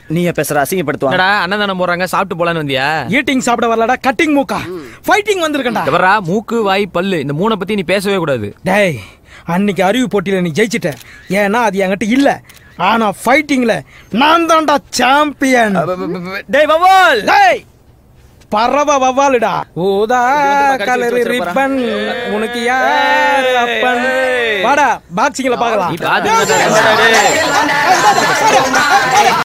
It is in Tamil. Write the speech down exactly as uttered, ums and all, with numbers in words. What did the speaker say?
நீ பேசுற அசிங்கப்படுத்துவாங்க. அன்னதானம் போறாங்க, சாப்பிட்டு போலான்னு வந்தியா? ஈட்டிங் சாப்பிட வரலடா, கட்டிங் மூக்கா. ஃபைட்டிங் வந்திருக்கேன்டா. எவரா மூக்கு வாய் பல்லு இந்த மூணை பத்தி நீ பேசவே கூடாது. டேய், அன்னைக்கு அறிவு போட்டியில நீ ஜெயிச்சிட்ட. ஏன்னா அது என்கிட்ட இல்ல. ஆனா ஃபைட்டிங்ல நான் தான்டா சாம்பியன். டேய் வவால், டேய் பரவ வவாலுடா. ஊதா கலர் ரிப்பன் உனக்கு யார் அப்பன்? வாடா பாக்ஸிங்ல பார்க்கலாம்.